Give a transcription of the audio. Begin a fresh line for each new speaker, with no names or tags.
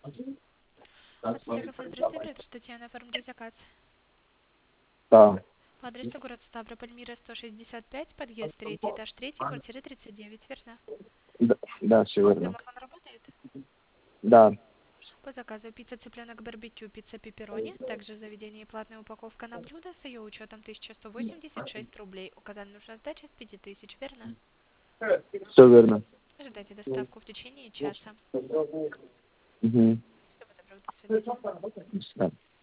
Телефон пристыграет, что Татьяна, оформлю заказ.
Да.
По адресу город Ставрополь, Мира 165, подъезд 3, этаж 3, квартира 39, верно?
Да, все верно.
Домофон работает?
Да.
По заказу пицца цыпленок барбекю, пицца пепперони, также в заведении платная упаковка на блюдо с ее учетом 1186 рублей. Указана нужна сдача с 5000, верно?
Все верно.
Ожидайте доставку в течение часа.
Угу.
Всего доброго, до свидания.
Да.